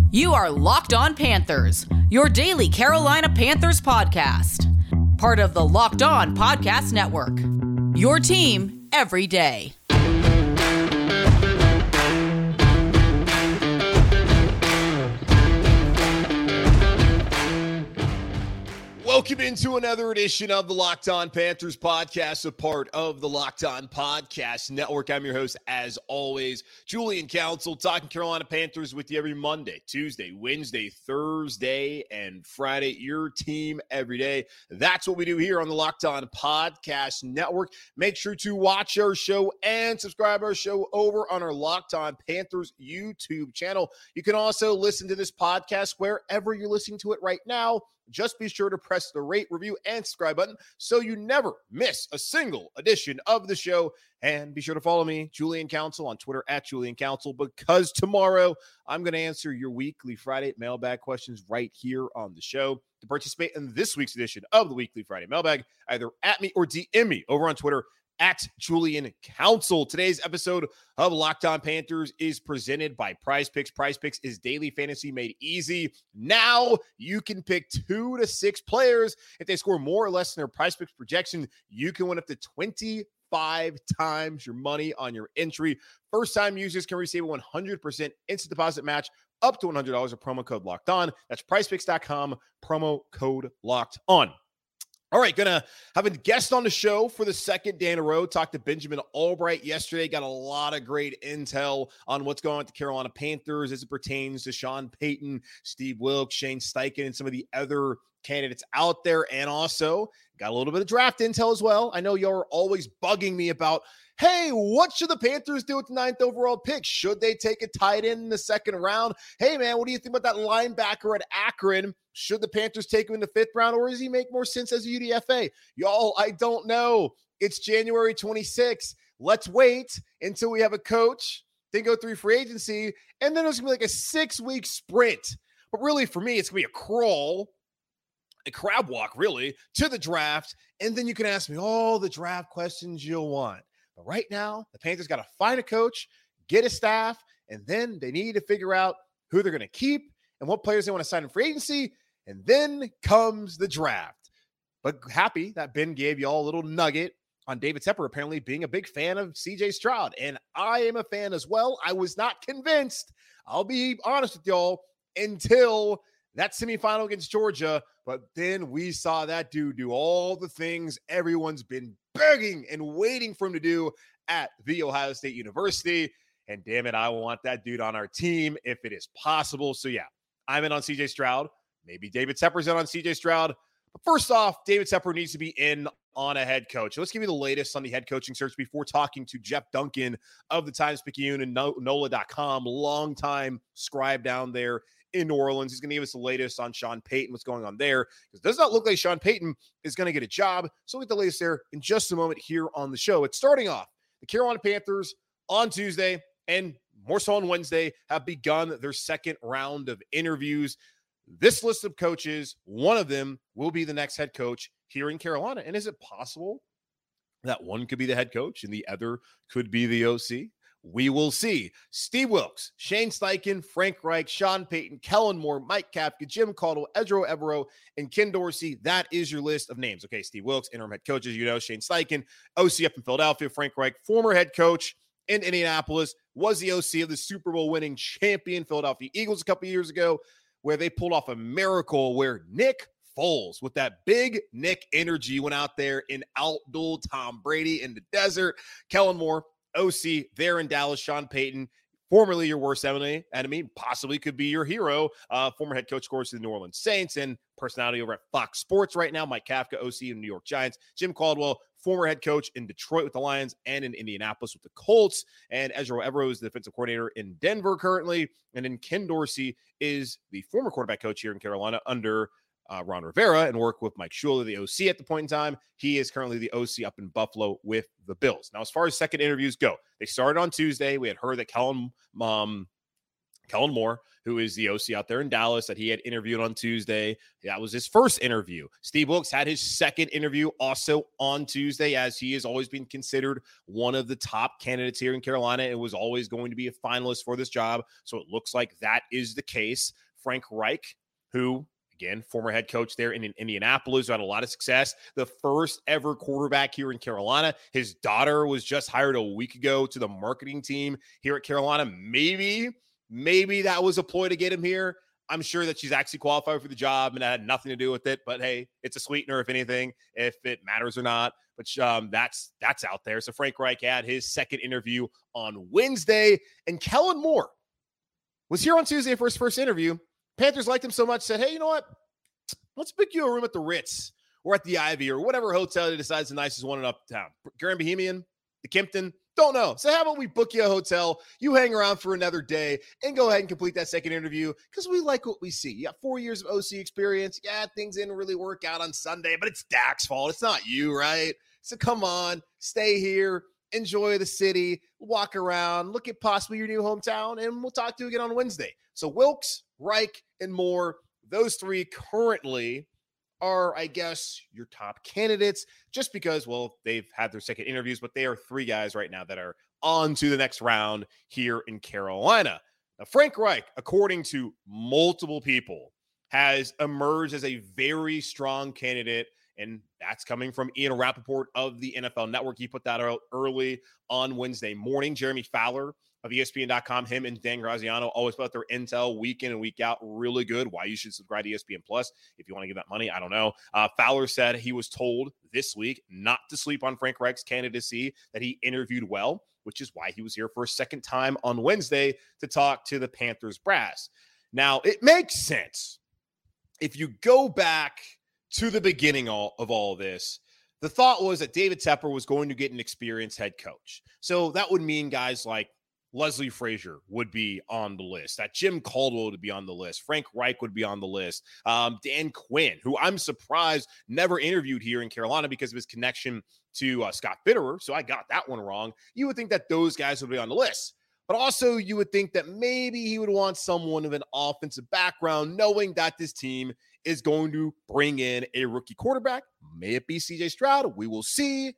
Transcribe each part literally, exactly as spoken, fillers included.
You are Locked On Panthers, your daily Carolina Panthers podcast. Part of the Locked On Podcast Network. Your team every day. Welcome into another edition of the Locked On Panthers podcast, a part of the Locked On Podcast Network. I'm your host, as always, Julian Council, talking Carolina Panthers with you every Monday, Tuesday, Wednesday, Thursday, and Friday. Your team every day. That's what we do here on the Locked On Podcast Network. Make sure to watch our show and subscribe our show over on our Locked On Panthers YouTube channel. You can also listen to this podcast wherever you're listening to it right now. Just be sure to press the rate, review, and subscribe button so you never miss a single edition of the show. And be sure to follow me, Julian Council, on Twitter at Julian Council, because tomorrow I'm going to answer your weekly Friday mailbag questions right here on the show. To participate in this week's edition of the weekly Friday mailbag, either at me or D M me over on Twitter at Julian Council. Today's episode of Locked On Panthers is presented by Prize Picks. Prize Picks is daily fantasy made easy. Now you can pick two to six players. If they score more or less than their Prize Picks projection, you can win up to twenty-five times your money on your entry. First-time users can receive a one hundred percent instant deposit match up to one hundred dollars with promo code Locked On. That's prize picks dot com, promo code Locked On. All right, gonna have a guest on the show for the second day in a row. Talked to Benjamin Albright yesterday. Got a lot of great intel on what's going on with the Carolina Panthers as it pertains to Sean Payton, Steve Wilks, Shane Steichen, and some of the other candidates out there. And also got a little bit of draft intel as well. I know y'all are always bugging me about, hey, what should the Panthers do with the ninth overall pick? Should they take a tight end in the second round? Hey, man, what do you think about that linebacker at Akron? Should the Panthers take him in the fifth round, or does he make more sense as a U D F A? Y'all, I don't know. It's January twenty-sixth. Let's wait until we have a coach, then go through free agency, and then it's going to be like a six-week sprint. But really, for me, it's going to be a crawl, a crab walk, really, to the draft, and then you can ask me all the draft questions you'll want. But right now, the Panthers got to find a coach, get a staff, and then they need to figure out who they're going to keep and what players they want to sign in free agency, and then comes the draft. But happy that Ben gave you all a little nugget on David Tepper apparently being a big fan of C J Stroud, and I am a fan as well. I was not convinced, I'll be honest with y'all, until that semifinal against Georgia, but then we saw that dude do all the things everyone's been begging and waiting for him to do at The Ohio State University. And damn it, I want that dude on our team if it is possible. So yeah, I'm in on C J Stroud. Maybe David Tepper's in on C J Stroud. But first off, David Tepper needs to be in on a head coach. Let's give you the latest on the head coaching search before talking to Jeff Duncan of the Times-Picayune and N O L A dot com, longtime scribe down there in New Orleans. He's going to give us the latest on Sean Payton, what's going on there. Because it does not look like Sean Payton is going to get a job. So we'll get the latest there in just a moment here on the show. It's starting off. The Carolina Panthers on Tuesday and more so on Wednesday have begun their second round of interviews. This list of coaches, one of them will be the next head coach here in Carolina. And is it possible that one could be the head coach and the other could be the O C? We will see. Steve Wilks, Shane Steichen, Frank Reich, Sean Payton, Kellen Moore, Mike Kafka, Jim Caldwell, Ejiro Evero, and Ken Dorsey. That is your list of names. Okay, Steve Wilks, interim head coach, as you know. Shane Steichen, O C up in Philadelphia. Frank Reich, former head coach in Indianapolis, was the O C of the Super Bowl winning champion Philadelphia Eagles a couple years ago, where they pulled off a miracle where Nick Foles, with that big Nick energy, went out there and outdueled Tom Brady in the desert. Kellen Moore, O C there in Dallas. Sean Payton, formerly your worst enemy, enemy possibly could be your hero. Uh, former head coach, of course, of the New Orleans Saints and personality over at Fox Sports right now. Mike Kafka, O C of the New York Giants. Jim Caldwell, former head coach in Detroit with the Lions and in Indianapolis with the Colts. And Ejiro Evero is the defensive coordinator in Denver currently. And then Ken Dorsey is the former quarterback coach here in Carolina under uh, Ron Rivera and worked with Mike Shula, the O C at the point in time. He is currently the O C up in Buffalo with the Bills. Now, as far as second interviews go, they started on Tuesday. We had heard that Kellen, um, Kellen Moore, who is the O C out there in Dallas that he had interviewed on Tuesday. That was his first interview. Steve Wilks had his second interview also on Tuesday, as he has always been considered one of the top candidates here in Carolina. It was always going to be a finalist for this job. So it looks like that is the case. Frank Reich, who, again, former head coach there in Indianapolis, who had a lot of success. The first ever quarterback here in Carolina. His daughter was just hired a week ago to the marketing team here at Carolina. Maybe, maybe that was a ploy to get him here. I'm sure that she's actually qualified for the job and that had nothing to do with it. But hey, it's a sweetener, if anything, if it matters or not. But um, that's that's out there. So Frank Reich had his second interview on Wednesday. And Kellen Moore was here on Tuesday for his first interview. Panthers liked him so much, said, hey, you know what? Let's book you a room at the Ritz or at the Ivy or whatever hotel he decides the nicest one in uptown. Grand Bohemian, the Kimpton, don't know. So how about we book you a hotel, you hang around for another day, and go ahead and complete that second interview because we like what we see. You got four years of O C experience. Yeah, things didn't really work out on Sunday, but it's Dak's fault. It's not you, right? So come on, stay here. Enjoy the city, walk around, look at possibly your new hometown, and we'll talk to you again on Wednesday. So Wilks, Reich, and Moore, those three currently are, I guess, your top candidates just because, well, they've had their second interviews, but they are three guys right now that are on to the next round here in Carolina. Now, Frank Reich, according to multiple people, has emerged as a very strong candidate. And that's coming from Ian Rappaport of the N F L Network. He put that out early on Wednesday morning. Jeremy Fowler of E S P N dot com, him and Dan Graziano always put out their intel week in and week out really good. Why you should subscribe to E S P N Plus if you want to give that money, I don't know. Uh, Fowler said he was told this week not to sleep on Frank Reich's candidacy, that he interviewed well, which is why he was here for a second time on Wednesday to talk to the Panthers brass. Now, it makes sense. If you go back to the beginning all, of all this, the thought was that David Tepper was going to get an experienced head coach. So that would mean guys like Leslie Frazier would be on the list, that Jim Caldwell would be on the list, Frank Reich would be on the list, um, Dan Quinn, who I'm surprised never interviewed here in Carolina because of his connection to uh, Scott Bitterer. So I got that one wrong. You would think that those guys would be on the list. But also you would think that maybe he would want someone of an offensive background, knowing that this team is going to bring in a rookie quarterback. May it be C J Stroud. We will see.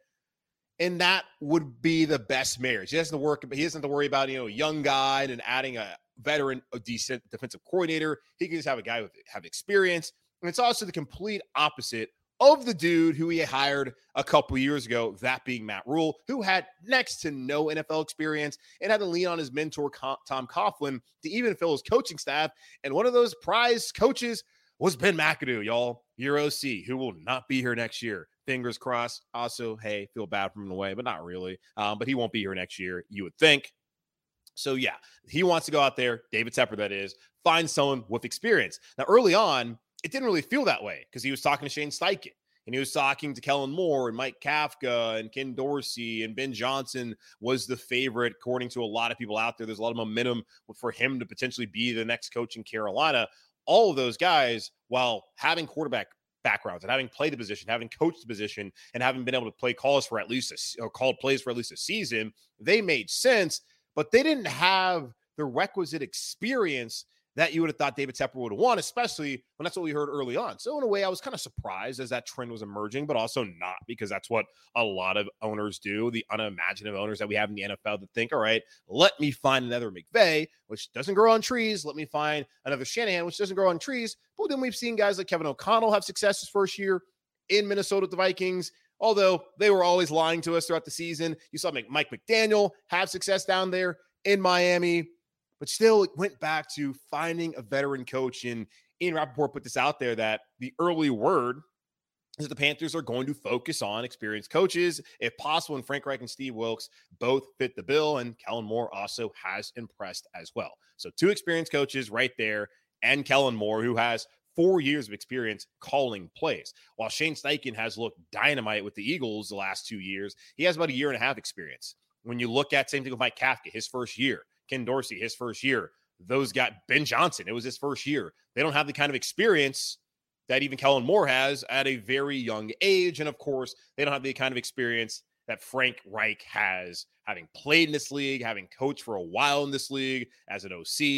And that would be the best marriage. He doesn't have to work. He doesn't have to worry about, you know, a young guy and adding a veteran, a decent defensive coordinator. He can just have a guy with have experience. And it's also the complete opposite of the dude who he hired a couple years ago, that being Matt Rule, who had next to no N F L experience and had to lean on his mentor, Tom Coughlin, to even fill his coaching staff. And one of those prize coaches was Ben McAdoo, y'all, your O C, who will not be here next year. Fingers crossed. Also, hey, feel bad from him in a way, but not really. Um, but he won't be here next year, you would think. So, yeah, he wants to go out there, David Tepper, that is, find someone with experience. Now, early on, it didn't really feel that way because he was talking to Shane Steichen and he was talking to Kellen Moore and Mike Kafka and Ken Dorsey, and Ben Johnson was the favorite according to a lot of people out there. There's a lot of momentum for him to potentially be the next coach in Carolina. All of those guys, while having quarterback backgrounds and having played the position, having coached the position, and having been able to play calls for at least a, or called plays for at least a season, they made sense, but they didn't have the requisite experience that you would have thought David Tepper would have won, especially when that's what we heard early on. So in a way, I was kind of surprised as that trend was emerging, but also not, because that's what a lot of owners do, the unimaginative owners that we have in the N F L that think, all right, let me find another McVay, which doesn't grow on trees. Let me find another Shanahan, which doesn't grow on trees. But then we've seen guys like Kevin O'Connell have success his first year in Minnesota with the Vikings, although they were always lying to us throughout the season. You saw Mike McDaniel have success down there in Miami. But still, it went back to finding a veteran coach. And Ian Rappaport put this out there that the early word is that the Panthers are going to focus on experienced coaches, if possible. And Frank Reich and Steve Wilks both fit the bill. And Kellen Moore also has impressed as well. So two experienced coaches right there, and Kellen Moore, who has four years of experience calling plays. While Shane Steichen has looked dynamite with the Eagles the last two years, he has about a year and a half experience. When you look at, same thing with Mike Kafka, his first year. Ken Dorsey, his first year. Those got Ben Johnson. It was his first year. They don't have the kind of experience that even Kellen Moore has at a very young age. And of course, they don't have the kind of experience that Frank Reich has, having played in this league, having coached for a while in this league as an O C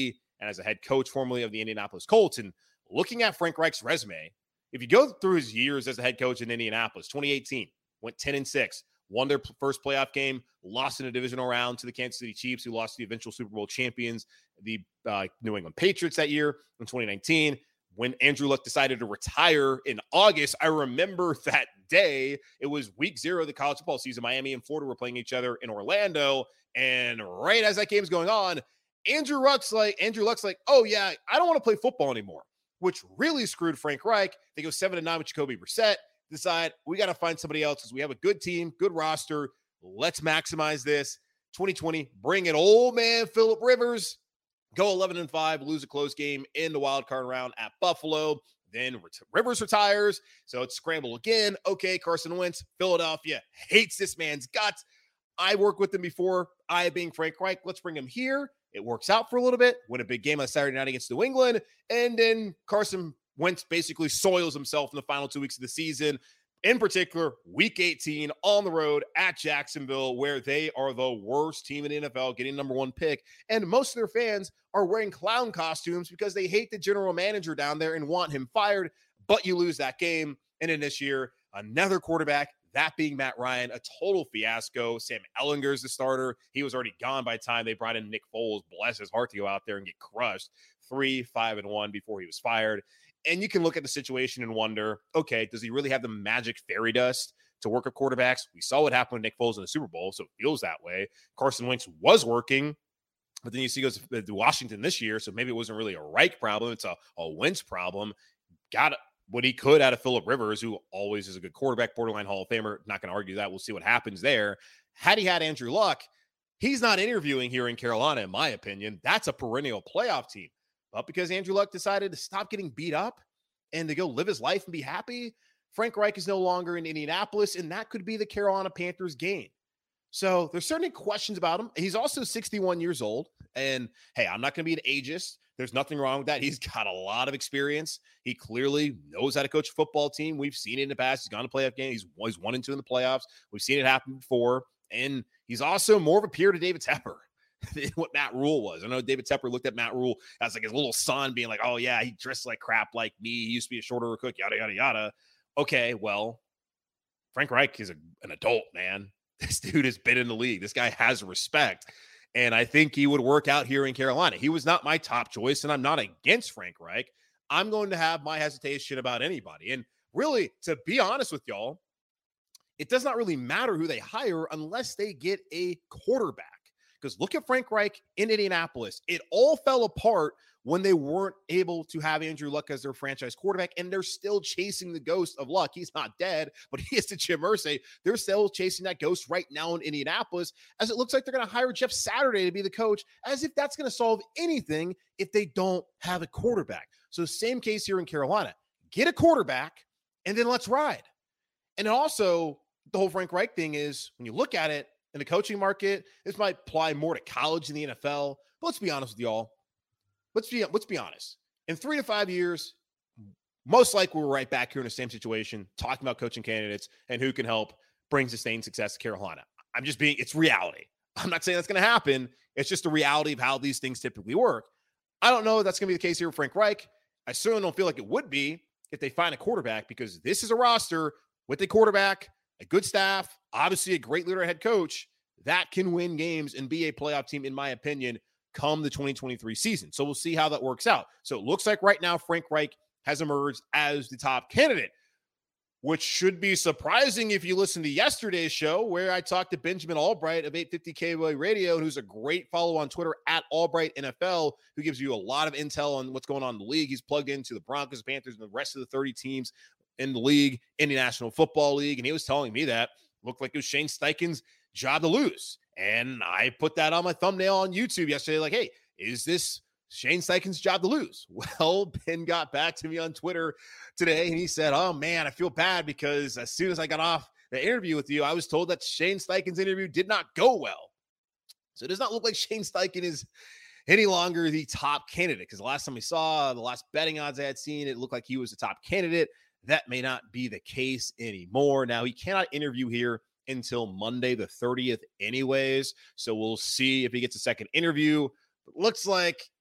and as a head coach formerly of the Indianapolis Colts. And looking at Frank Reich's resume, if you go through his years as a head coach in Indianapolis, twenty eighteen, went ten and six, won their first playoff game, lost in a divisional round to the Kansas City Chiefs, who lost to the eventual Super Bowl champions, the uh, New England Patriots that year. In twenty nineteen, when Andrew Luck decided to retire in August, I remember that day. It was week zero of the college football season. Miami and Florida were playing each other in Orlando. And right as that game's going on, Andrew Luck's like, Andrew Luck's like, oh, yeah, I don't want to play football anymore, which really screwed Frank Reich. They go seven and nine with Jacoby Brissett. Decide we got to find somebody else because we have a good team, good roster. Let's maximize this. twenty twenty, bring it, old man Phillip Rivers. Go eleven and five, lose a close game in the wild card round at Buffalo. Then Rivers retires, so it's scramble again. Okay, Carson Wentz, Philadelphia hates this man's guts. I worked with him before. I being Frank Reich, let's bring him here. It works out for a little bit. Win a big game on Saturday night against New England, and then Carson Wentz basically soils himself in the final two weeks of the season. In particular, week eighteen on the road at Jacksonville, where they are the worst team in the N F L, getting number one pick. And most of their fans are wearing clown costumes because they hate the general manager down there and want him fired. But you lose that game. And in this year, another quarterback, that being Matt Ryan, a total fiasco. Sam Ehlinger's the starter. He was already gone by the time they brought in Nick Foles. Bless his heart to go out there and get crushed. Three, five, and one before he was fired. And you can look at the situation and wonder, okay, does he really have the magic fairy dust to work with quarterbacks? We saw what happened with Nick Foles in the Super Bowl, so it feels that way. Carson Wentz was working, but then you see he goes to Washington this year, so maybe it wasn't really a Reich problem. It's a, a Wentz problem. Got what he could out of Phillip Rivers, who always is a good quarterback, borderline Hall of Famer. Not going to argue that. We'll see what happens there. Had he had Andrew Luck, he's not interviewing here in Carolina, in my opinion. That's a perennial playoff team. But because Andrew Luck decided to stop getting beat up and to go live his life and be happy, Frank Reich is no longer in Indianapolis, and that could be the Carolina Panthers' gain. So there's certainly questions about him. He's also sixty-one years old. And, hey, I'm not going to be an ageist. There's nothing wrong with that. He's got a lot of experience. He clearly knows how to coach a football team. We've seen it in the past. He's gone to playoff games. He's, he's one and two in the playoffs. We've seen it happen before. And he's also more of a peer to David Tepper than what Matt Rule was. I know David Tepper looked at Matt Rule as like his little son, being like, oh, yeah, he dressed like crap like me. He used to be a shorter cook, yada, yada, yada. Okay, well, Frank Reich is a, an adult, man. This dude has been in the league. This guy has respect. And I think he would work out here in Carolina. He was not my top choice, and I'm not against Frank Reich. I'm going to have my hesitation about anybody. And really, to be honest with y'all, it does not really matter who they hire unless they get a quarterback. Because look at Frank Reich in Indianapolis. It all fell apart when they weren't able to have Andrew Luck as their franchise quarterback, and they're still chasing the ghost of Luck. He's not dead, but he is to Jim Irsay. They're still chasing that ghost right now in Indianapolis, as it looks like they're going to hire Jeff Saturday to be the coach, as if that's going to solve anything if they don't have a quarterback. So same case here in Carolina. Get a quarterback, and then let's ride. And also, the whole Frank Reich thing is, when you look at it, in the coaching market, this might apply more to college than the N F L. But let's be honest with y'all. Let's be, let's be honest. In three to five years, most likely we're right back here in the same situation, talking about coaching candidates and who can help bring sustained success to Carolina. I'm just being, it's reality. I'm not saying that's going to happen. It's just the reality of how these things typically work. I don't know if that's going to be the case here with Frank Reich. I certainly don't feel like it would be if they find a quarterback, because this is a roster with a quarterback, a good staff, obviously a great leader head coach that can win games and be a playoff team, in my opinion, come the twenty twenty-three season. So we'll see how that works out. So it looks like right now Frank Reich has emerged as the top candidate, which should be surprising if you listen to yesterday's show, where I talked to Benjamin Albright of eight fifty K B O A Radio, who's a great follow on Twitter at Albright N F L, who gives you a lot of intel on what's going on in the league. He's plugged into the Broncos, Panthers, and the rest of the thirty teams in the league, in the National Football League. And he was telling me that looked like it was Shane Steichen's job to lose. And I put that on my thumbnail on YouTube yesterday, like, hey, is this Shane Steichen's job to lose? Well, Ben got back to me on Twitter today, and he said, oh, man, I feel bad because as soon as I got off the interview with you, I was told that Shane Steichen's interview did not go well. So it does not look like Shane Steichen is any longer the top candidate, because the last time we saw, the last betting odds I had seen, it looked like he was the top candidate. That may not be the case anymore. Now, he cannot interview here until Monday the thirtieth anyways, so we'll see if he gets a second interview. But looks like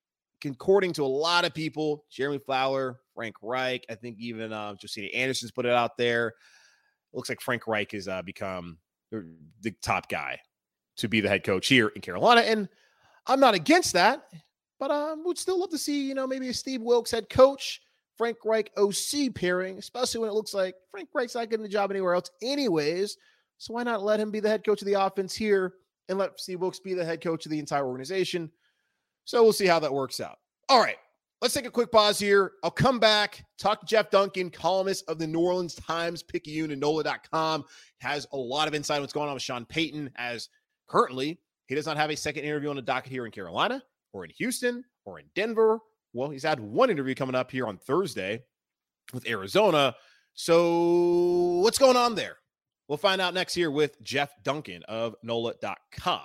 according to a lot of people, Jeremy Fowler, Frank Reich, I think even uh, Josina Anderson's put it out there. It looks like Frank Reich has uh, become the top guy to be the head coach here in Carolina. And I'm not against that, but I um, would still love to see, you know, maybe a Steve Wilks head coach, Frank Reich O C pairing, especially when it looks like Frank Reich's not getting a job anywhere else anyways. So why not let him be the head coach of the offense here and let Steve Wilks be the head coach of the entire organization? So we'll see how that works out. All right, let's take a quick pause here. I'll come back, talk to Jeff Duncan, columnist of the New Orleans Times, Picayune and N O L A dot com. Has a lot of insight on what's going on with Sean Payton, as currently he does not have a second interview on the docket here in Carolina or in Houston or in Denver. Well, he's had one interview coming up here on Thursday with Arizona. So what's going on there? We'll find out next here with Jeff Duncan of N O L A dot com.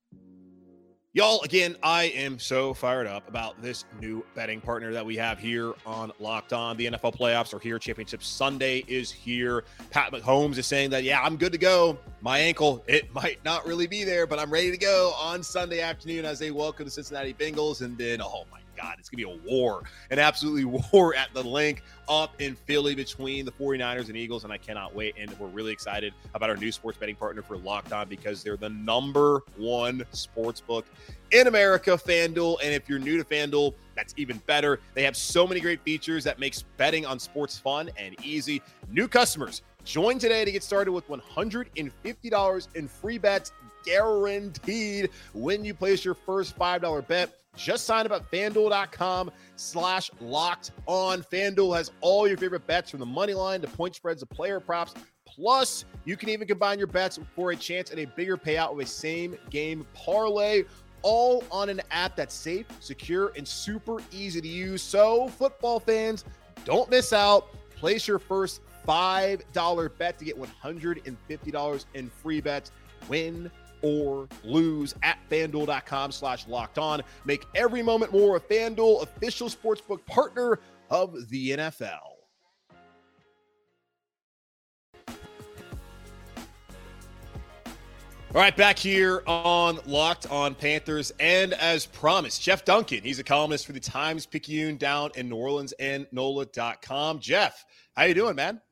Y'all, again, I am so fired up about this new betting partner that we have here on Locked On. The N F L playoffs are here. Championship Sunday is here. Pat Mahomes is saying that, yeah, I'm good to go. My ankle, it might not really be there, but I'm ready to go on Sunday afternoon as they welcome the Cincinnati Bengals. And then, oh my God, it's going to be a war, an absolutely war at the link up in Philly between the 49ers and Eagles, and I cannot wait. And we're really excited about our new sports betting partner for Locked On because they're the number one sports book in America, FanDuel. And if you're new to FanDuel, that's even better. They have so many great features that makes betting on sports fun and easy. New customers, join today to get started with one hundred fifty dollars in free bets guaranteed when you place your first five dollar bet. Just sign up at FanDuel.com slash locked on. FanDuel has all your favorite bets from the money line to point spreads to player props. Plus, you can even combine your bets for a chance at a bigger payout with a same game parlay, all on an app that's safe, secure, and super easy to use. So, football fans, don't miss out. Place your first five dollar bet to get one hundred fifty dollars in free bets. Win or lose at FanDuel.com slash locked on. Make every moment more. A FanDuel official sportsbook partner of the N F L. All right, back here on Locked On Panthers. And as promised, Jeff Duncan. He's a columnist for the Times Picayune down in New Orleans and N O L A dot com. Jeff, how you doing, man?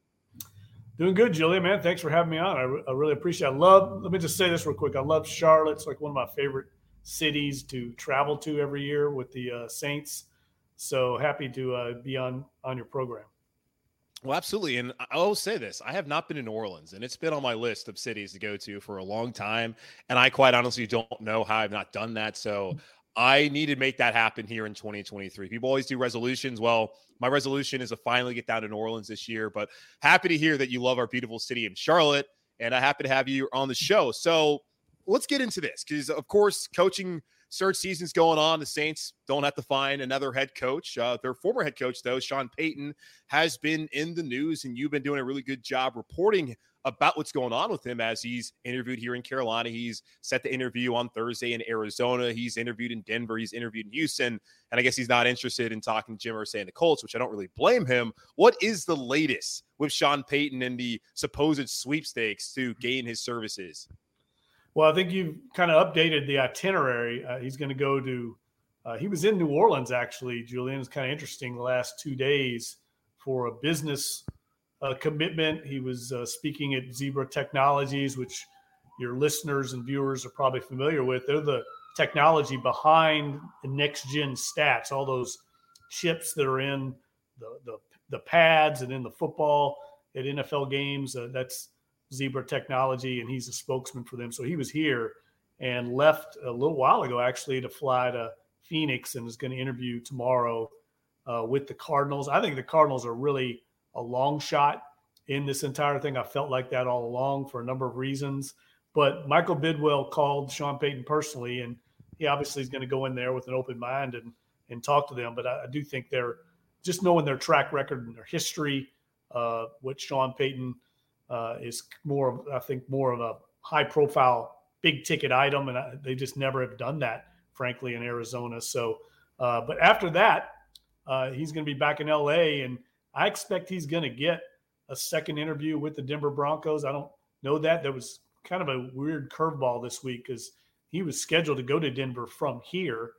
Doing good, Julian, man. Thanks for having me on. I, re- I really appreciate it. I love, let me just say this real quick. I love Charlotte. It's like one of my favorite cities to travel to every year with the uh, Saints. So happy to uh, be on, on your program. Well, absolutely. And I will say this. I have not been to New Orleans, and it's been on my list of cities to go to for a long time. And I quite honestly don't know how I've not done that. So I need to make that happen here in twenty twenty-three. People always do resolutions. Well, my resolution is to finally get down to New Orleans this year, but happy to hear that you love our beautiful city in Charlotte, and I'm happy to have you on the show. So let's get into this because, of course, coaching search season's going on. The Saints don't have to find another head coach. Uh, their former head coach, though, Sean Payton, has been in the news, and you've been doing a really good job reporting about what's going on with him as he's interviewed here in Carolina. He's set the interview on Thursday in Arizona. He's interviewed in Denver. He's interviewed in Houston. And I guess he's not interested in talking to Jim Irsay and the Colts, which I don't really blame him. What is the latest with Sean Payton and the supposed sweepstakes to gain his services? Well, I think you've kind of updated the itinerary. Uh, he's going to go to uh, – he was in New Orleans, actually, Julian. It's kind of interesting the last two days for a business uh, commitment. He was uh, speaking at Zebra Technologies, which your listeners and viewers are probably familiar with. They're the technology behind the next-gen stats, all those chips that are in the, the, the pads and in the football at N F L games. Uh, that's Zebra Technology, and he's a spokesman for them. So he was here and left a little while ago, actually, to fly to Phoenix and is going to interview tomorrow uh, with the Cardinals. I think the Cardinals are really a long shot in this entire thing. I felt like that all along for a number of reasons. But Michael Bidwell called Sean Payton personally, and he obviously is going to go in there with an open mind and and talk to them. But I, I do think they're just knowing their track record and their history, uh, what Sean Payton uh, is more of, I think, more of a high-profile, big-ticket item, and I, they just never have done that, frankly, in Arizona. So, uh, but after that, uh, he's going to be back in L A, and I expect he's going to get a second interview with the Denver Broncos. I don't know that. There was kind of a weird curveball this week because he was scheduled to go to Denver from here,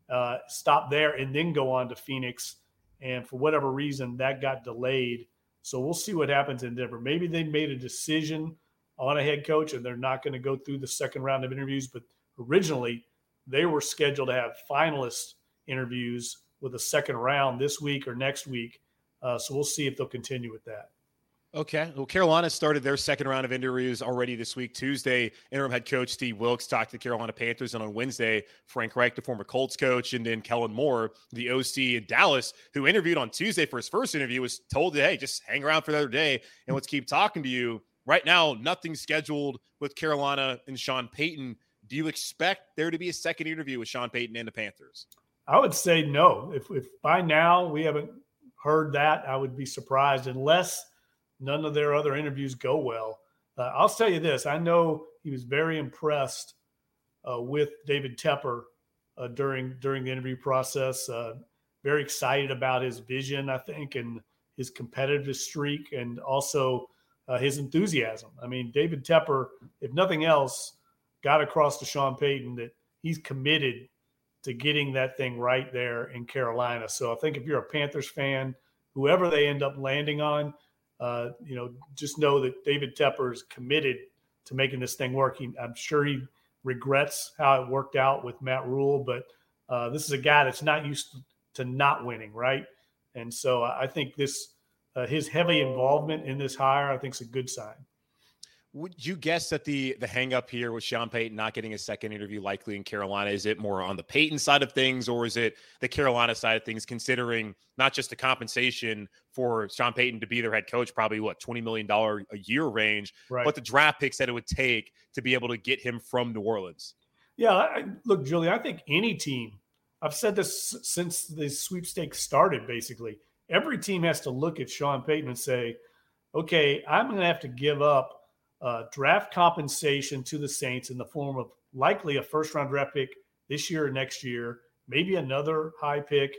uh, stop there, and then go on to Phoenix. And for whatever reason, that got delayed. So we'll see what happens in Denver. Maybe they made a decision on a head coach and they're not going to go through the second round of interviews. But originally, they were scheduled to have finalist interviews with a second round this week or next week. Uh, so we'll see if they'll continue with that. Okay. Well, Carolina started their second round of interviews already this week. Tuesday, interim head coach Steve Wilks talked to the Carolina Panthers. And on Wednesday, Frank Reich, the former Colts coach, and then Kellen Moore, the O C in Dallas, who interviewed on Tuesday for his first interview, was told that, hey, just hang around for another day and let's keep talking to you. Right now, nothing's scheduled with Carolina and Sean Payton. Do you expect there to be a second interview with Sean Payton and the Panthers? I would say no. If, if by now we haven't heard that, I would be surprised unless – none of their other interviews go well. Uh, I'll tell you this. I know he was very impressed uh, with David Tepper uh, during during the interview process. Uh, very excited about his vision, I think, and his competitive streak, and also uh, his enthusiasm. I mean, David Tepper, if nothing else, got across to Sean Payton that he's committed to getting that thing right there in Carolina. So I think if you're a Panthers fan, whoever they end up landing on, Uh, you know, just know that David Tepper is committed to making this thing work. He, I'm sure he regrets how it worked out with Matt Rule, but uh, this is a guy that's not used to, to not winning, right? And so I think this uh, his heavy involvement in this hire, I think, is a good sign. Would you guess that the the hang up here with Sean Payton not getting a second interview likely in Carolina, is it more on the Payton side of things, or is it the Carolina side of things, considering not just the compensation for Sean Payton to be their head coach, probably what, twenty million dollars a year range, right, but the draft picks that it would take to be able to get him from New Orleans? Yeah, I, look, Julie, I think any team, I've said this since the sweepstakes started, basically, every team has to look at Sean Payton and say, okay, I'm going to have to give up Uh, draft compensation to the Saints in the form of likely a first-round draft pick this year or next year, maybe another high pick,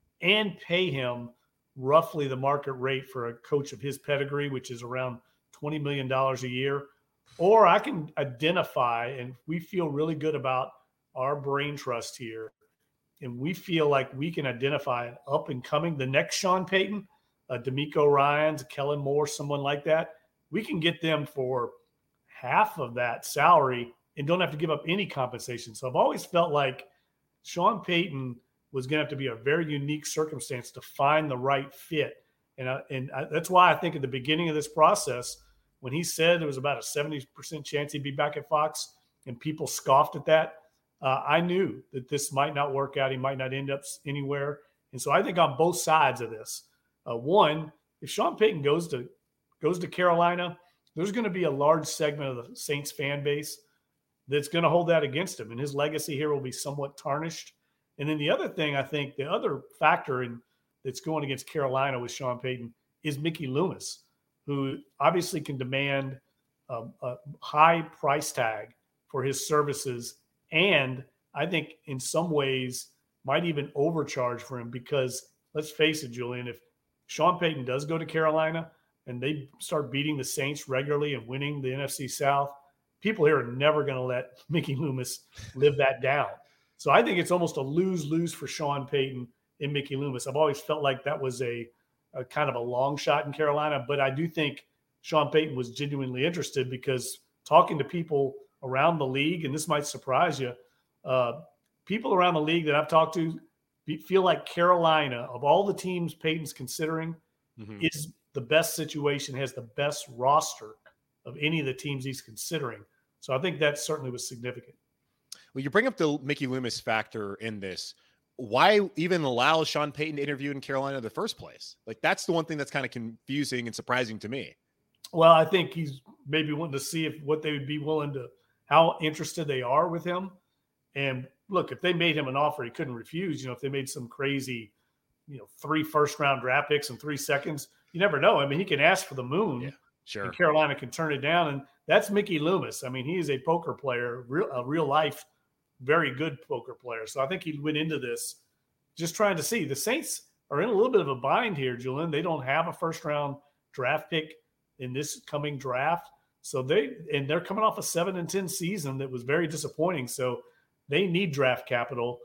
and pay him roughly the market rate for a coach of his pedigree, which is around twenty million dollars a year. Or I can identify, and we feel really good about our brain trust here, and we feel like we can identify an up-and-coming, the next Sean Payton, uh, D'Amico Ryans, Kellen Moore, someone like that. We can get them for half of that salary and don't have to give up any compensation. So I've always felt like Sean Payton was going to have to be a very unique circumstance to find the right fit. And, I, and I, that's why I think at the beginning of this process, when he said there was about a seventy percent chance he'd be back at Fox and people scoffed at that, uh, I knew that this might not work out. He might not end up anywhere. And so I think on both sides of this, uh, one, if Sean Payton goes to goes to Carolina, there's going to be a large segment of the Saints fan base that's going to hold that against him, and his legacy here will be somewhat tarnished. And then the other thing, I think, the other factor in that's going against Carolina with Sean Payton is Mickey Loomis, who obviously can demand a, a high price tag for his services, and I think in some ways might even overcharge for him because, let's face it, Julian, if Sean Payton does go to Carolina and they start beating the Saints regularly and winning the N F C South, people here are never going to let Mickey Loomis live that down. So I think it's almost a lose-lose for Sean Payton and Mickey Loomis. I've always felt like that was a, a kind of a long shot in Carolina, but I do think Sean Payton was genuinely interested because talking to people around the league, and this might surprise you, uh, people around the league that I've talked to feel like Carolina, of all the teams Payton's considering, mm-hmm. is the best situation, has the best roster of any of the teams he's considering. So I think that certainly was significant. Well, you bring up the Mickey Loomis factor in this. Why even allow Sean Payton to interview in Carolina in the first place? Like, that's the one thing that's kind of confusing and surprising to me. Well, I think he's maybe wanting to see if what they would be willing to, how interested they are with him. And look, if they made him an offer he couldn't refuse, you know, if they made some crazy, you know, three first round draft picks in three seconds, you never know. I mean, he can ask for the moon, yeah, sure, and Carolina can turn it down. And that's Mickey Loomis. I mean, he is a poker player, real, a real life, very good poker player. So I think he went into this just trying to see. The Saints are in a little bit of a bind here, Julian. They don't have a first round draft pick in this coming draft. So they, and they're coming off a seven and ten season that was very disappointing. So they need draft capital.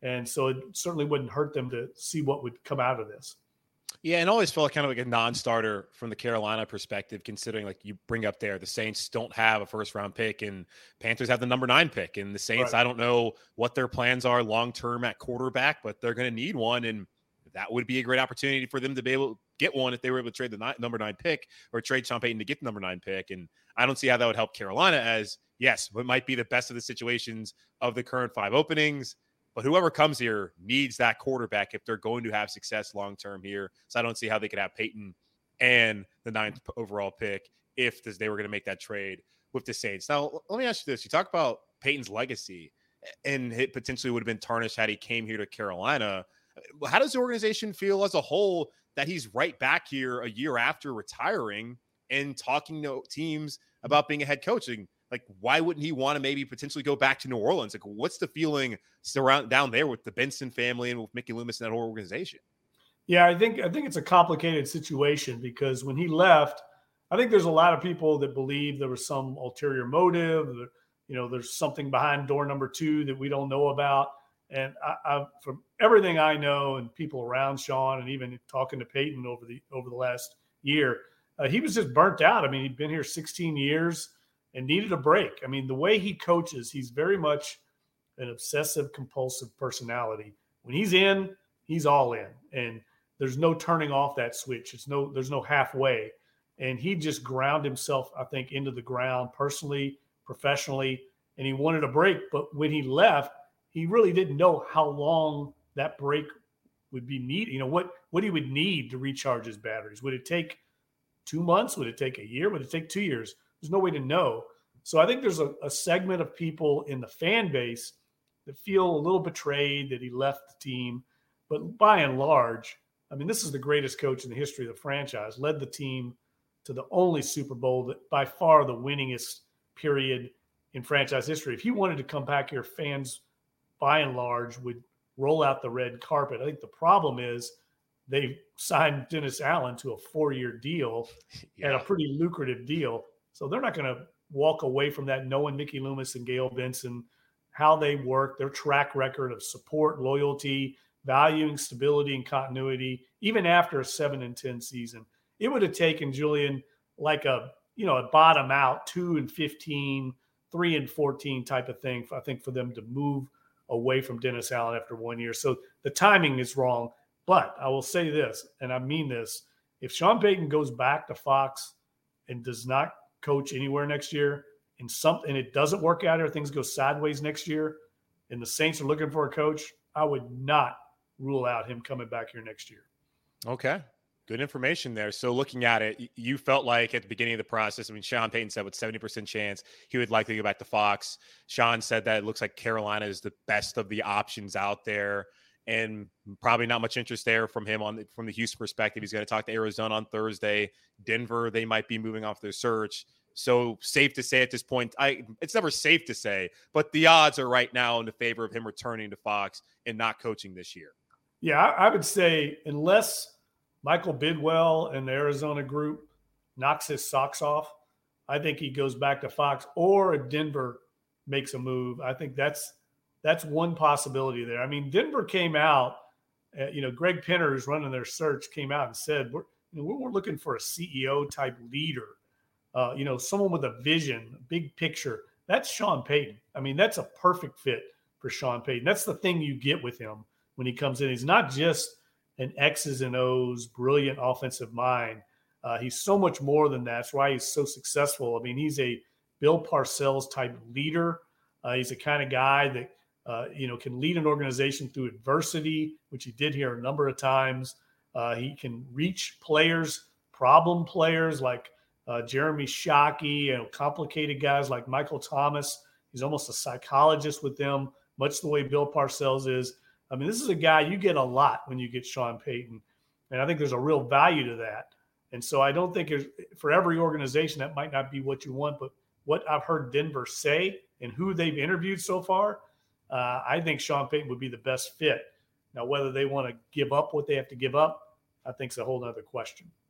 And so it certainly wouldn't hurt them to see what would come out of this. Yeah, and always felt kind of like a non-starter from the Carolina perspective, considering like you bring up there, the Saints don't have a first-round pick, and Panthers have the number nine pick. And the Saints, right. I don't know what their plans are long-term at quarterback, but they're going to need one, and that would be a great opportunity for them to be able to get one if they were able to trade the nine, number nine pick or trade Sean Payton to get the number nine pick. And I don't see how that would help Carolina, as, yes, it might be the best of the situations of the current five openings, but whoever comes here needs that quarterback if they're going to have success long-term here. So I don't see how they could have Peyton and the ninth overall pick if this, they were going to make that trade with the Saints. Now, let me ask you this. You talk about Peyton's legacy, and it potentially would have been tarnished had he came here to Carolina. How does the organization feel as a whole that he's right back here a year after retiring and talking to teams about being a head coach? And like, why wouldn't he want to maybe potentially go back to New Orleans? Like, what's the feeling surround down there with the Benson family and with Mickey Loomis and that whole organization? Yeah, I think I think it's a complicated situation, because when he left, I think there's a lot of people that believe there was some ulterior motive. That, you know, there's something behind door number two that we don't know about. And I, I, from everything I know and people around Sean, and even talking to Peyton over the over the last year, uh, he was just burnt out. I mean, he'd been here sixteen years. And needed a break. I mean, the way he coaches, he's very much an obsessive compulsive personality. When he's in, he's all in, and there's no turning off that switch. It's no, there's no halfway. And he just ground himself, I think, into the ground personally, professionally, and he wanted a break. But when he left, he really didn't know how long that break would be needed. You know, what, what he would need to recharge his batteries. Would it take two months? Would it take a year? Would it take two years? There's no way to know. So I think there's a, a segment of people in the fan base that feel a little betrayed that he left the team. But by and large, I mean, this is the greatest coach in the history of the franchise, led the team to the only Super Bowl, that by far the winningest period in franchise history. If he wanted to come back here, fans by and large would roll out the red carpet. I think the problem is they signed Dennis Allen to a four-year deal yeah. and a pretty lucrative deal. So they're not going to walk away from that, knowing Mickey Loomis and Gayle Benson, how they work, their track record of support, loyalty, valuing stability and continuity, even after a seven and ten season. It would have taken, Julian, like a, you know, a bottom out two and fifteen, three and fourteen type of thing, I think, for them to move away from Dennis Allen after one year. So the timing is wrong. But I will say this, and I mean this, if Sean Payton goes back to Fox and does not coach anywhere next year, and something and it doesn't work out here, things go sideways next year, and the Saints are looking for a coach, I would not rule out him coming back here next year. Okay. Good information there. So looking at it, you felt like at the beginning of the process, I mean, Sean Payton said with seventy percent chance he would likely go back to Fox. Sean said that it looks like Carolina is the best of the options out there, and probably not much interest there from him on from the Houston perspective. He's going to talk to Arizona on Thursday. Denver, they might be moving off their search. So safe to say at this point, I it's never safe to say, but the odds are right now in the favor of him returning to Fox and not coaching this year. Yeah, I, I would say unless Michael Bidwell and the Arizona group knocks his socks off, I think he goes back to Fox, or if Denver makes a move. I think that's that's one possibility there. I mean, Denver came out, uh, you know, Greg Penner, who's running their search, came out and said, we're, you know, we're looking for a C E O type leader, uh, you know, someone with a vision, a big picture. That's Sean Payton. I mean, that's a perfect fit for Sean Payton. That's the thing you get with him when he comes in. He's not just an X's and O's brilliant offensive mind. Uh, he's so much more than that. That's why he's so successful. I mean, he's a Bill Parcells type leader. Uh, he's the kind of guy that, uh, you know, can lead an organization through adversity, which he did here a number of times. Uh, he can reach players, problem players like uh, Jeremy Shockey, you know, complicated guys like Michael Thomas. He's almost a psychologist with them, much the way Bill Parcells is. I mean, this is a guy you get a lot when you get Sean Payton. And I think there's a real value to that. And so I don't think for every organization that might not be what you want, but what I've heard Denver say and who they've interviewed so far, uh, I think Sean Payton would be the best fit. Now, whether they want to give up what they have to give up, I think is a whole other question.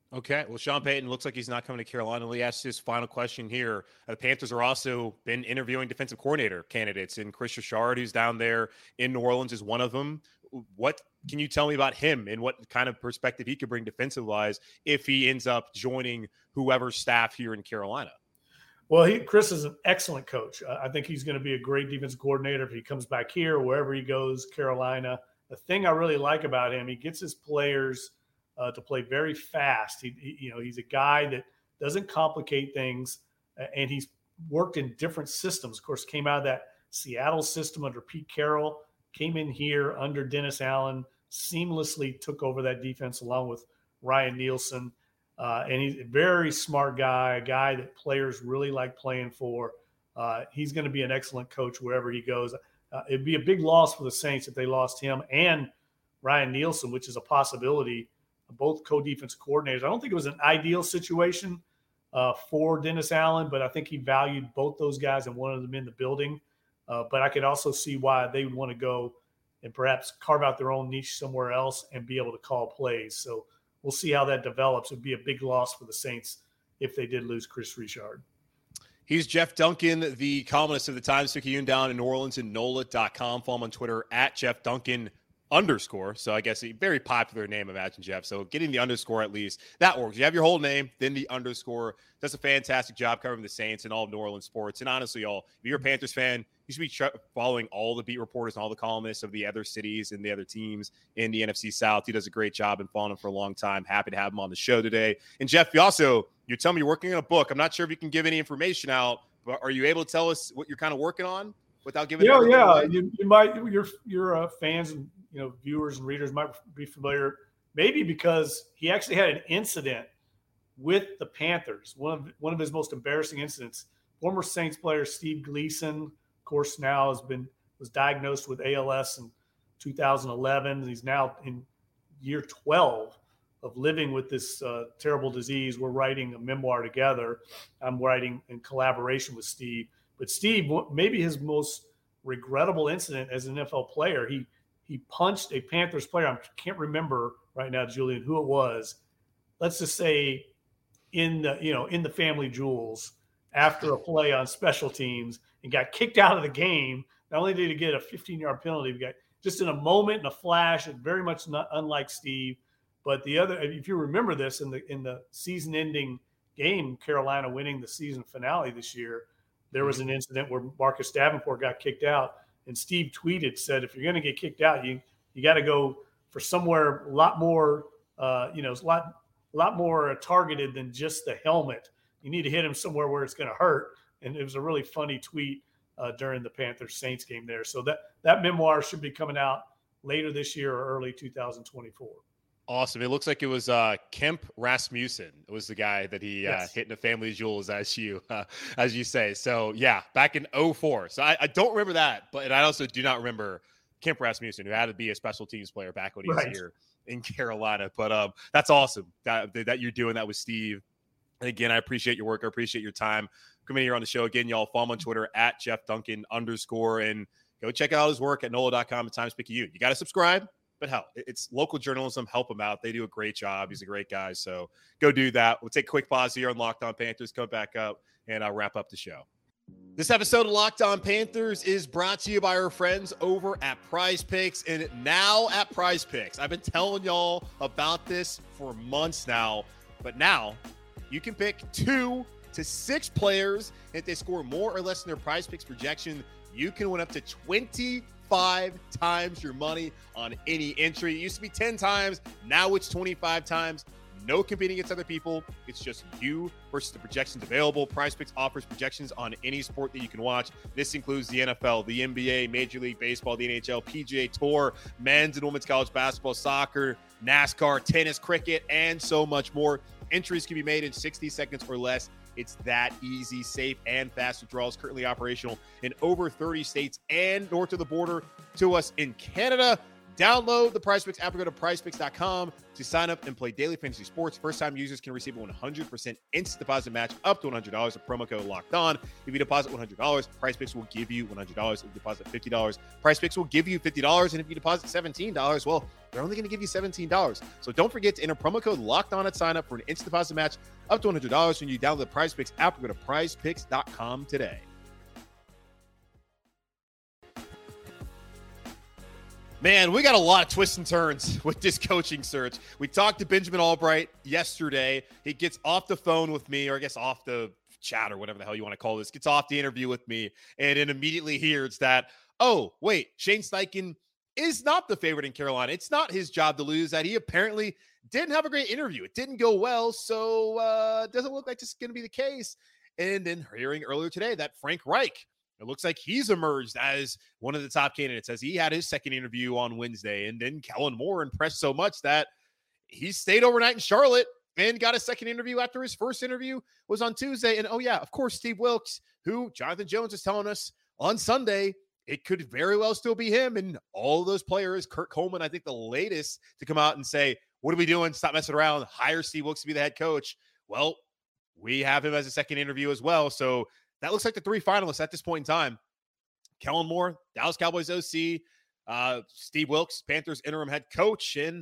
Okay, well, Sean Payton looks like he's not coming to Carolina. Let me ask this final question here. Uh, the Panthers are also been interviewing defensive coordinator candidates, and Chris Richard, who's down there in New Orleans, is one of them. What can you tell me about him and what kind of perspective he could bring defensive-wise if he ends up joining whoever's staff here in Carolina? Well, he, Chris is an excellent coach. Uh, I think he's going to be a great defensive coordinator if he comes back here, wherever he goes, Carolina. The thing I really like about him, he gets his players uh, to play very fast. He, he, you know, he's a guy that doesn't complicate things, uh, and he's worked in different systems. Of course, came out of that Seattle system under Pete Carroll, came in here under Dennis Allen, seamlessly took over that defense along with Ryan Nielsen. Uh, and he's a very smart guy, a guy that players really like playing for. Uh, he's going to be an excellent coach wherever he goes. Uh, it'd be a big loss for the Saints if they lost him and Ryan Nielsen, which is a possibility, both co-defense coordinators. I don't think it was an ideal situation uh, for Dennis Allen, but I think he valued both those guys and wanted them in the building. Uh, but I could also see why they would want to go and perhaps carve out their own niche somewhere else and be able to call plays. So we'll see how that develops. It would be a big loss for the Saints if they did lose Chris Richard. He's Jeff Duncan, the columnist of the Times-Picayune down in New Orleans and N O L A dot com. Follow him on Twitter at Jeff Duncan underscore. So I guess a very popular name, imagine, Jeff. So getting the underscore at least, that works. You have your whole name, then the underscore. Does a fantastic job covering the Saints and all of New Orleans sports. And honestly, y'all, if you're a Panthers fan, you should be tr- following all the beat reporters and all the columnists of the other cities and the other teams in the N F C South. He does a great job and following him for a long time. Happy to have him on the show today. And Jeff, you also, you tell me you're working on a book. I'm not sure if you can give any information out, but are you able to tell us what you're kind of working on without giving? Yeah, yeah. You, you might, your your uh, fans and you know viewers and readers might be familiar, maybe because he actually had an incident with the Panthers. One of one of his most embarrassing incidents. Former Saints player Steve Gleason, of course, now has been was diagnosed with A L S in two thousand eleven. He's now in year twelve of living with this uh, terrible disease. We're writing a memoir together. I'm writing in collaboration with Steve. But Steve, maybe his most regrettable incident as an N F L player, he he punched a Panthers player. I can't remember right now, Julian, who it was. Let's just say in the you know in the family jewels after a play on special teams and got kicked out of the game. Not only did he get a fifteen-yard penalty, he got just in a moment, in a flash, and very much not unlike Steve. But the other, if you remember this, in the in the season-ending game, Carolina winning the season finale this year, there was an incident where Marcus Davenport got kicked out, and Steve tweeted, said, if you're going to get kicked out, you you got to go for somewhere a lot more, uh, you know, a lot, a lot more targeted than just the helmet. You need to hit him somewhere where it's going to hurt. And it was a really funny tweet uh, during the Panthers-Saints game there. So that, that memoir should be coming out later this year or early two thousand twenty-four. Awesome. It looks like it was uh, Kemp Rasmussen was the guy that he yes. uh, hit in the family jewels, as you uh, as you say. So, yeah, back in oh four. So I, I don't remember that, but and I also do not remember Kemp Rasmussen, who had to be a special teams player back when he was right. here in Carolina. But um, that's awesome that, that you're doing that with Steve. And, again, I appreciate your work. I appreciate your time coming here on the show. Again, y'all follow him on Twitter at Jeff Duncan underscore and go check out his work at N O L A dot com and Times-Picayune. You got to subscribe. But hell, it's local journalism. Help him out. They do a great job. He's a great guy. So go do that. We'll take a quick pause here on Locked On Panthers. Come back up, and I'll wrap up the show. This episode of Locked On Panthers is brought to you by our friends over at Prize Picks, and now at Prize Picks. I've been telling y'all about this for months now, but now you can pick two to six players. If they score more or less than their Prize Picks projection, you can win up to twenty Five times your money on any entry. It used to be ten times. Now it's twenty-five times. No competing against other people. It's just you versus the projections available. PrizePicks offers projections on any sport that you can watch. This includes the N F L, the N B A, Major League Baseball, the N H L, P G A Tour, men's and women's college basketball, soccer, NASCAR, tennis, cricket, and so much more. Entries can be made in sixty seconds or less. It's that easy, safe, and fast. Withdrawals currently operational in over thirty states and north of the border to us in Canada. Download the PrizePicks app or go to prize picks dot com to sign up and play daily fantasy sports. First-time users can receive a one hundred percent instant deposit match up to one hundred dollars. A promo code Locked On. If you deposit one hundred dollars, PrizePicks will give you one hundred dollars. If you deposit fifty dollars, PrizePicks will give you fifty dollars. And if you deposit seventeen dollars, well, they're only going to give you seventeen dollars. So don't forget to enter promo code Locked On at sign up for an instant deposit match up to one hundred dollars when you download the Prize Picks app or go to prize picks dot com today. Man, we got a lot of twists and turns with this coaching search. We talked to Benjamin Albright yesterday. He gets off the phone with me, or I guess off the chat or whatever the hell you want to call this, gets off the interview with me, and then immediately hears that, oh, wait, Shane Steichen is not the favorite in Carolina. It's not his job to lose, that he apparently didn't have a great interview. It didn't go well, so uh, it doesn't look like this is going to be the case. And then hearing earlier today that Frank Reich, it looks like he's emerged as one of the top candidates, as he had his second interview on Wednesday. And then Kellen Moore impressed so much that he stayed overnight in Charlotte and got a second interview after his first interview was on Tuesday. And, oh, yeah, of course, Steve Wilks, who Jonathan Jones is telling us on Sunday, it could very well still be him. And all those players, Kurt Coleman, I think the latest to come out and say, what are we doing? Stop messing around. Hire Steve Wilks to be the head coach. Well, we have him as a second interview as well. So that looks like the three finalists at this point in time. Kellen Moore, Dallas Cowboys O C, uh, Steve Wilks, Panthers interim head coach, and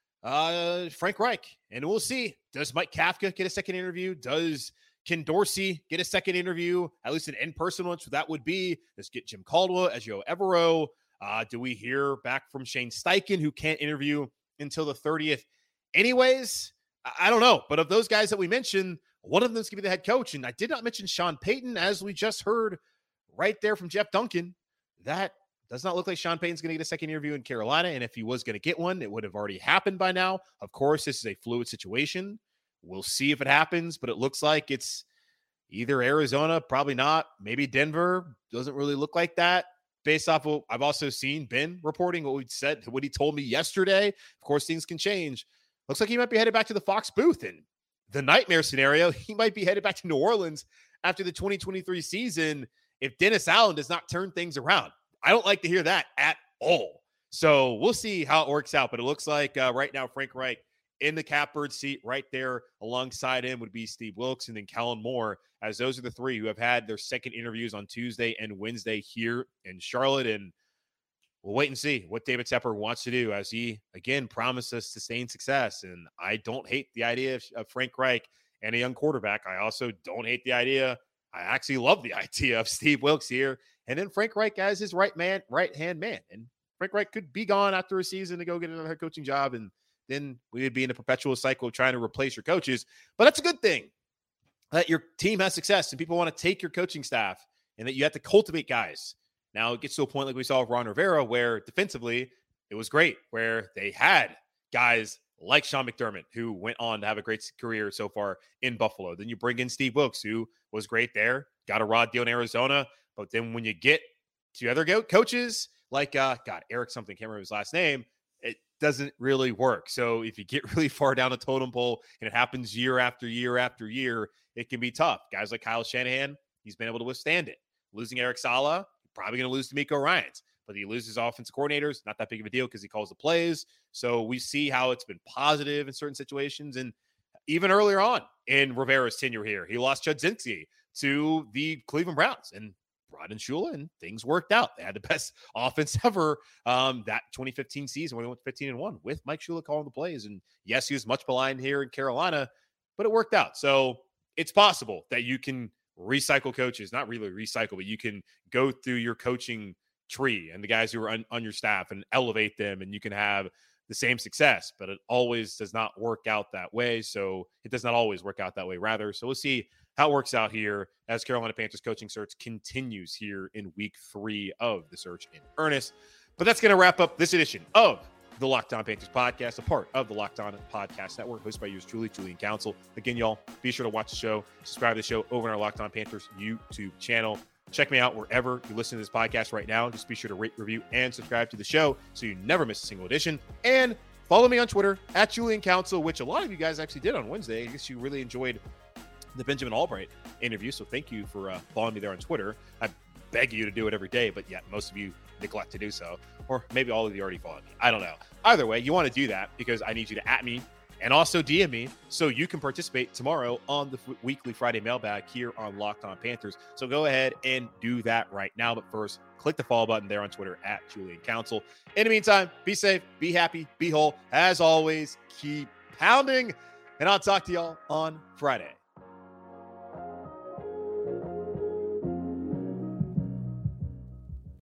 uh, Frank Reich. And we'll see. Does Mike Kafka get a second interview? Does Ken Dorsey get a second interview? At least an in-person one. So that would be, let's get Jim Caldwell, Ejio Evero. Uh, do we hear back from Shane Steichen, who can't interview until the thirtieth? Anyways, I don't know. But of those guys that we mentioned, one of them is going to be the head coach. And I did not mention Sean Payton, as we just heard right there from Jeff Duncan. That does not look like Sean Payton's going to get a second interview in Carolina. And if he was going to get one, it would have already happened by now. Of course, this is a fluid situation. We'll see if it happens, but it looks like it's either Arizona, probably not, maybe Denver. Doesn't really look like that. Based off of what I've also seen Ben reporting what we said, what he told me yesterday. Of course, things can change. Looks like he might be headed back to the Fox booth. And the nightmare scenario, he might be headed back to New Orleans after the twenty twenty-three season if Dennis Allen does not turn things around. I don't like to hear that at all. So we'll see how it works out. But it looks like uh, right now, Frank Reich in the catbird seat right there alongside him would be Steve Wilks and then Kellen Moore, as those are the three who have had their second interviews on Tuesday and Wednesday here in Charlotte. And we'll wait and see what David Tepper wants to do, as he, again, promised us sustained success. And I don't hate the idea of, of Frank Reich and a young quarterback. I also don't hate the idea. I actually love the idea of Steve Wilks here. And then Frank Reich as his right man, right-hand man. And Frank Reich could be gone after a season to go get another head coaching job. And then we would be in a perpetual cycle of trying to replace your coaches. But that's a good thing, that your team has success and people want to take your coaching staff and that you have to cultivate guys. Now it gets to a point like we saw with Ron Rivera, where defensively it was great, where they had guys like Sean McDermott, who went on to have a great career so far in Buffalo. Then you bring in Steve Wilks, who was great there, got a raw deal in Arizona. But then when you get to other go- coaches like, uh, God, Eric something, can't remember his last name, it doesn't really work. So if you get really far down the totem pole and it happens year after year after year, it can be tough. Guys like Kyle Shanahan, he's been able to withstand it. Losing Eric Saleh, probably going to lose D'Amico Ryans, but he loses offensive coordinators. Not that big of a deal because he calls the plays. So we see how it's been positive in certain situations. And even earlier on in Rivera's tenure here, he lost Chudzinski to the Cleveland Browns and brought in Shula, and things worked out. They had the best offense ever um, that twenty fifteen season when they went fifteen and one with Mike Shula calling the plays. And yes, he was much maligned here in Carolina, but it worked out. So it's possible that you can recycle coaches, not really recycle, but you can go through your coaching tree and the guys who are on, on your staff and elevate them, and you can have the same success, but it always does not work out that way. So it does not always work out that way, rather. So we'll see how it works out here as Carolina Panthers coaching search continues here in week three of the search in earnest. But that's going to wrap up this edition of the Locked On Panthers podcast, a part of the Locked On Podcast Network, hosted by yours truly, Julian Council. Again, y'all, be sure to watch the show, subscribe to the show over on our Locked On Panthers YouTube channel. Check me out wherever you listen to this podcast right now. Just be sure to rate, review, and subscribe to the show so you never miss a single edition. And follow me on Twitter at Julian Council, which a lot of you guys actually did on Wednesday. I guess you really enjoyed the Benjamin Albright interview, so thank you for uh, following me there on Twitter. I beg you to do it every day, but yet most of you neglect to do so. Or maybe all of you already followed me. I don't know. Either way, you want to do that because I need you to at me and also D M me so you can participate tomorrow on the f- weekly Friday mailbag here on Locked On Panthers. So go ahead and do that right now. But first, click the follow button there on Twitter at Julian Council. In the meantime, be safe, be happy, be whole. As always, keep pounding, and I'll talk to y'all on Friday.